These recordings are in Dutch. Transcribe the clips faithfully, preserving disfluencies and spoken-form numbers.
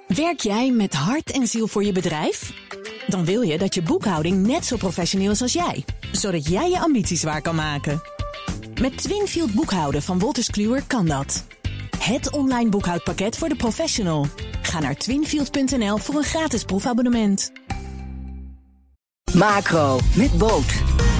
Werk jij met hart en ziel voor je bedrijf? Dan wil je dat je boekhouding net zo professioneel is als jij, zodat jij je ambities waar kan maken. Met Twinfield boekhouden van Wolters Kluwer kan dat. Het online boekhoudpakket voor de professional. Ga naar twinfield punt n l voor een gratis proefabonnement. Macro met Boot.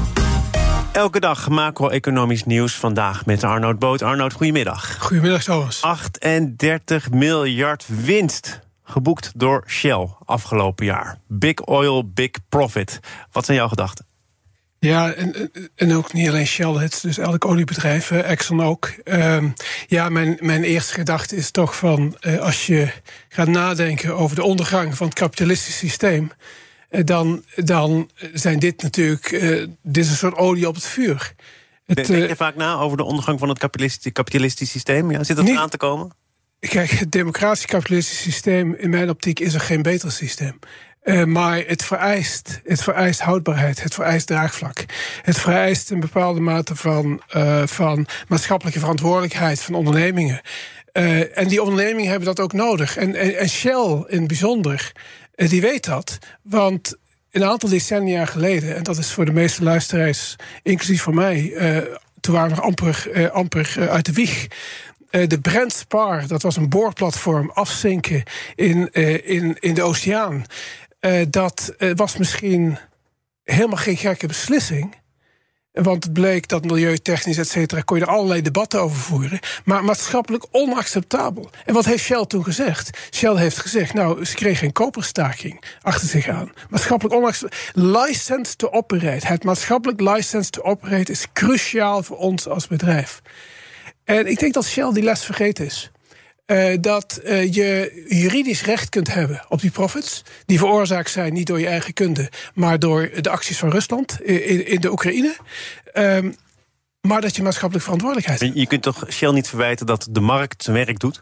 Elke dag macro-economisch nieuws. Vandaag met Arnoud Boot. Arnoud, goedemiddag. Goedemiddag, Thomas. achtendertig miljard winst geboekt door Shell afgelopen jaar. Big oil, big profit. Wat zijn jouw gedachten? Ja, en, en ook niet alleen Shell, het is dus elk oliebedrijf, Exxon ook. Um, ja, mijn, mijn eerste gedachte is toch van, uh, als je gaat nadenken over de ondergang van het kapitalistische systeem, uh, dan, dan zijn dit natuurlijk, uh, dit is een soort olie op het vuur. Het, Denk je uh, vaak na over de ondergang van het kapitalistisch, kapitalistisch systeem? Ja, zit dat niet, aan te komen? Kijk, het democratisch kapitalistisch systeem, in mijn optiek is er geen beter systeem. Uh, maar het vereist, het vereist houdbaarheid, het vereist draagvlak. Het vereist een bepaalde mate van, uh, van maatschappelijke verantwoordelijkheid van ondernemingen. Uh, en die ondernemingen hebben dat ook nodig. En, en, en Shell in het bijzonder, uh, die weet dat. Want een aantal decennia geleden, en dat is voor de meeste luisteraars, inclusief voor mij, uh, toen waren we nog amper, uh, amper uh, uit de wieg. Uh, de Brent Spar, dat was een boorplatform, afzinken in, uh, in, in de oceaan. Uh, dat uh, was misschien helemaal geen gekke beslissing. Want het bleek dat milieutechnisch, et cetera, kon je er allerlei debatten over voeren. Maar maatschappelijk onacceptabel. En wat heeft Shell toen gezegd? Shell heeft gezegd, nou, ze kregen een koperstaking achter zich aan. Maatschappelijk onacceptabel. License to operate. Het maatschappelijk license to operate is cruciaal voor ons als bedrijf. En ik denk dat Shell die les vergeten is. Uh, dat uh, je juridisch recht kunt hebben op die profits, die veroorzaakt zijn niet door je eigen kunde, maar door de acties van Rusland in, in de Oekraïne. Um, maar dat je maatschappelijk verantwoordelijkheid hebt. Je kunt toch Shell niet verwijten dat de markt zijn werk doet?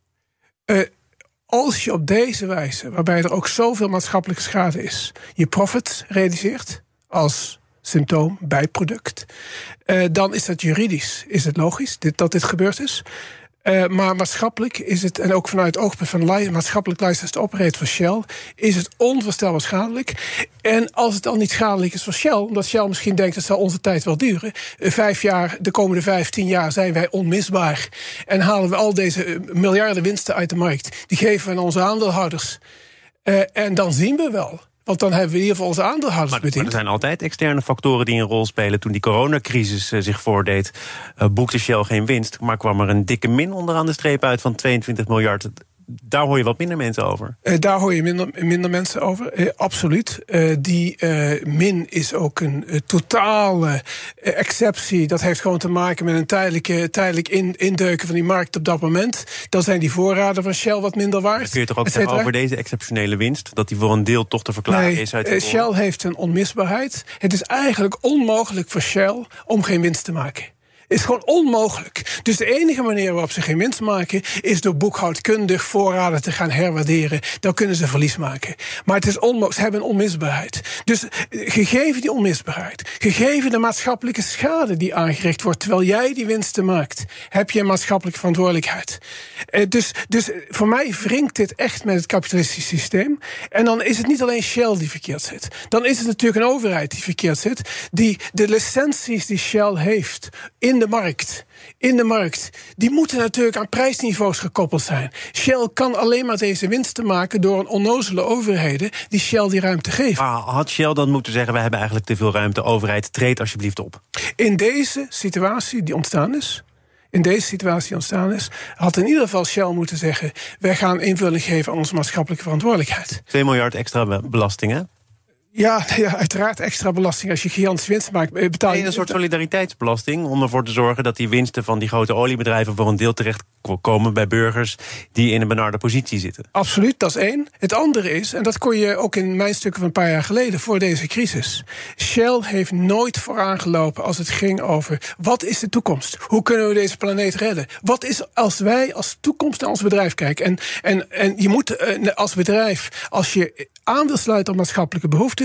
Uh, als je op deze wijze, waarbij er ook zoveel maatschappelijke schade is, je profits realiseert als symptoom, bijproduct, uh, dan is dat juridisch, is het logisch dit, dat dit gebeurd is. Uh, maar maatschappelijk is het, en ook vanuit het oogpunt van li- maatschappelijk license to operate van Shell, is het onvoorstelbaar schadelijk. En als het al niet schadelijk is voor Shell, omdat Shell misschien denkt dat zal onze tijd wel duren, uh, vijf jaar, de komende vijftien jaar zijn wij onmisbaar en halen we al deze uh, miljarden winsten uit de markt, die geven we aan onze aandeelhouders. Uh, en dan zien we wel. Want dan hebben we in ieder geval onze aandeelhouders maar, bediend. Maar er zijn altijd externe factoren die een rol spelen. Toen die coronacrisis uh, zich voordeed, uh, boekte Shell geen winst, maar kwam er een dikke min onderaan de streep uit van tweeëntwintig miljard. Daar hoor je wat minder mensen over. Uh, daar hoor je minder, minder mensen over, uh, absoluut. Uh, die uh, min is ook een uh, totale uh, exceptie. Dat heeft gewoon te maken met een tijdelijke, tijdelijk in, indeuken van die markt op dat moment. Dan zijn die voorraden van Shell wat minder waard. Kun je toch ook zeggen over deze exceptionele winst, dat die voor een deel toch te verklaren nee, is uit de uh, Shell heeft een onmisbaarheid. Het is eigenlijk onmogelijk voor Shell om geen winst te maken. Is gewoon onmogelijk. Dus de enige manier waarop ze geen winst maken is door boekhoudkundig voorraden te gaan herwaarderen. Dan kunnen ze verlies maken. Maar het is onmogelijk. Ze hebben een onmisbaarheid. Dus gegeven die onmisbaarheid, gegeven de maatschappelijke schade die aangericht wordt terwijl jij die winsten maakt, heb je een maatschappelijke verantwoordelijkheid. Dus, dus voor mij wringt dit echt met het kapitalistische systeem. En dan is het niet alleen Shell die verkeerd zit. Dan is het natuurlijk een overheid die verkeerd zit, die de licenties die Shell heeft in de markt, in de markt, die moeten natuurlijk aan prijsniveaus gekoppeld zijn. Shell kan alleen maar deze winsten maken door een onnozele overheden die Shell die ruimte geven. Maar had Shell dan moeten zeggen, wij hebben eigenlijk te veel ruimte, overheid, treed alsjeblieft op? In deze situatie die ontstaan is, in deze situatie die ontstaan is, had in ieder geval Shell moeten zeggen, wij gaan invulling geven aan onze maatschappelijke verantwoordelijkheid. twee miljard extra belasting, hè? Ja, ja, uiteraard extra belasting. Als je gigantische winst maakt, betaal je... Nee, een soort solidariteitsbelasting om ervoor te zorgen dat die winsten van die grote oliebedrijven voor een deel terechtkomen bij burgers die in een benarde positie zitten. Absoluut, dat is één. Het andere is, en dat kon je ook in mijn stukken van een paar jaar geleden voor deze crisis. Shell heeft nooit vooraangelopen als het ging over wat is de toekomst? Hoe kunnen we deze planeet redden? Wat is als wij als toekomst naar ons bedrijf kijken? En, en, en je moet als bedrijf, als je aan wil sluiten op maatschappelijke behoeftes,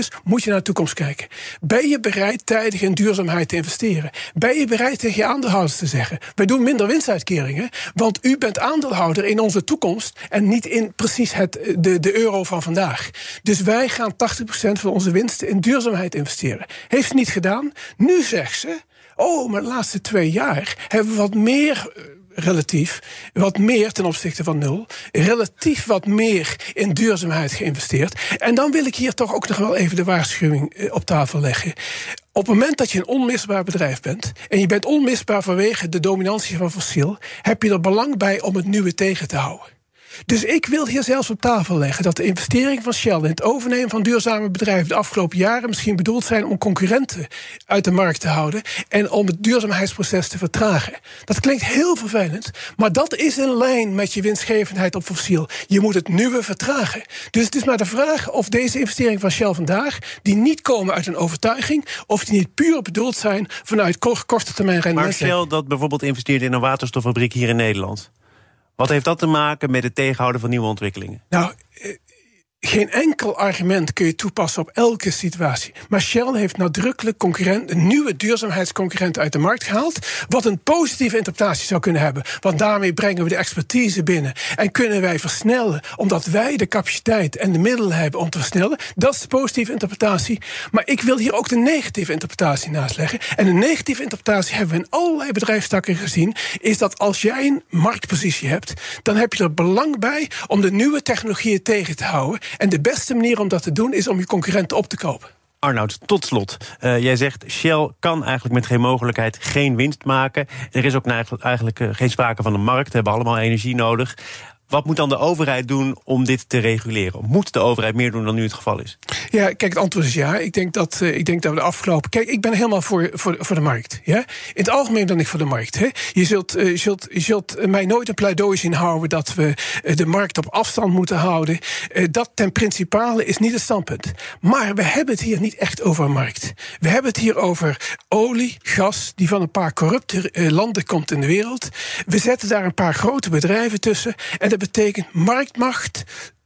is, moet je naar de toekomst kijken. Ben je bereid tijdig in duurzaamheid te investeren? Ben je bereid tegen je aandeelhouders te zeggen, wij doen minder winstuitkeringen, want u bent aandeelhouder in onze toekomst en niet in precies het, de, de euro van vandaag. Dus wij gaan tachtig procent van onze winsten in duurzaamheid investeren. Heeft ze niet gedaan. Nu zegt ze, oh, maar de laatste twee jaar hebben we wat meer, relatief, wat meer ten opzichte van nul, relatief wat meer in duurzaamheid geïnvesteerd. En dan wil ik hier toch ook nog wel even de waarschuwing op tafel leggen. Op het moment dat je een onmisbaar bedrijf bent, en je bent onmisbaar vanwege de dominantie van fossiel, heb je er belang bij om het nieuwe tegen te houden. Dus ik wil hier zelfs op tafel leggen dat de investering van Shell in het overnemen van duurzame bedrijven de afgelopen jaren misschien bedoeld zijn om concurrenten uit de markt te houden en om het duurzaamheidsproces te vertragen. Dat klinkt heel vervelend, maar dat is in lijn met je winstgevendheid op fossiel. Je moet het nieuwe vertragen. Dus het is maar de vraag of deze investering van Shell vandaag, die niet komen uit een overtuiging, of die niet puur bedoeld zijn vanuit korte termijn rendement. Maar Shell dat bijvoorbeeld investeert in een waterstoffabriek hier in Nederland, wat heeft dat te maken met het tegenhouden van nieuwe ontwikkelingen? Nou, geen enkel argument kun je toepassen op elke situatie. Maar Shell heeft nadrukkelijk concurrent, een nieuwe duurzaamheidsconcurrent uit de markt gehaald, wat een positieve interpretatie zou kunnen hebben. Want daarmee brengen we de expertise binnen en kunnen wij versnellen, omdat wij de capaciteit en de middelen hebben om te versnellen. Dat is de positieve interpretatie. Maar ik wil hier ook de negatieve interpretatie naast leggen. En een negatieve interpretatie hebben we in allerlei bedrijfstakken gezien, is dat als jij een marktpositie hebt, dan heb je er belang bij om de nieuwe technologieën tegen te houden. En de beste manier om dat te doen is om je concurrenten op te kopen. Arnoud, tot slot. Uh, jij zegt, Shell kan eigenlijk met geen mogelijkheid geen winst maken. Er is ook eigenlijk uh, geen sprake van een markt. We hebben allemaal energie nodig. Wat moet dan de overheid doen om dit te reguleren? Moet de overheid meer doen dan nu het geval is? Ja, kijk, het antwoord is ja. Ik denk dat, uh, ik denk dat we de afgelopen... Kijk, ik ben helemaal voor, voor, voor de markt. Ja? In het algemeen ben ik voor de markt. Hè? Je, zult, uh, je, zult, je zult mij nooit een pleidooi zien houden dat we uh, de markt op afstand moeten houden. Uh, dat ten principale is niet het standpunt. Maar we hebben het hier niet echt over een markt. We hebben het hier over olie, gas, die van een paar corrupte uh, landen komt in de wereld. We zetten daar een paar grote bedrijven tussen. En dat betekent marktmacht,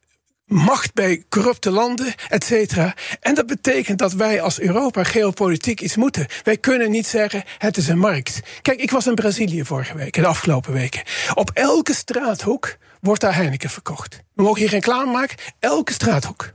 macht bij corrupte landen, et cetera. En dat betekent dat wij als Europa geopolitiek iets moeten. Wij kunnen niet zeggen, het is een markt. Kijk, ik was in Brazilië vorige week, de afgelopen weken. Op elke straathoek wordt daar Heineken verkocht. We mogen hier geen reclame maken, elke straathoek.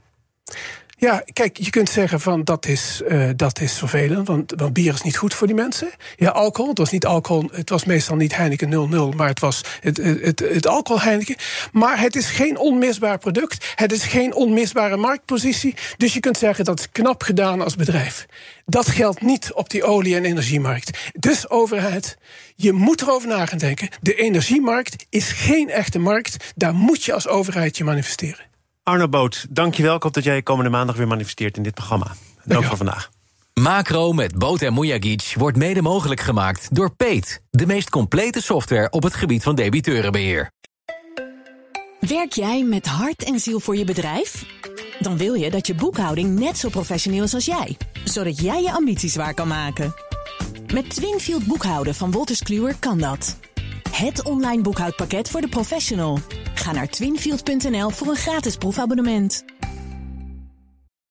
Ja, kijk, je kunt zeggen van dat is, uh, dat is vervelend, want, want bier is niet goed voor die mensen. Ja, alcohol, het was niet alcohol, het was meestal niet Heineken nul nul, maar het was het, het, het, het alcohol Heineken. Maar het is geen onmisbaar product, het is geen onmisbare marktpositie, dus je kunt zeggen dat is knap gedaan als bedrijf. Dat geldt niet op die olie- en energiemarkt. Dus overheid, je moet erover na gaan denken. De energiemarkt is geen echte markt, daar moet je als overheid je manifesteren. Arno Boot, dankjewel. Ik hoop dat jij komende maandag weer manifesteert in dit programma. Dank voor vandaag. Macro met Boot en Mujagic wordt mede mogelijk gemaakt door Peet, de meest complete software op het gebied van debiteurenbeheer. Werk jij met hart en ziel voor je bedrijf? Dan wil je dat je boekhouding net zo professioneel is als jij, zodat jij je ambities waar kan maken. Met Twinfield boekhouden van Wolters Kluwer kan dat. Het online boekhoudpakket voor de professional. Ga naar twinfield punt n l voor een gratis proefabonnement.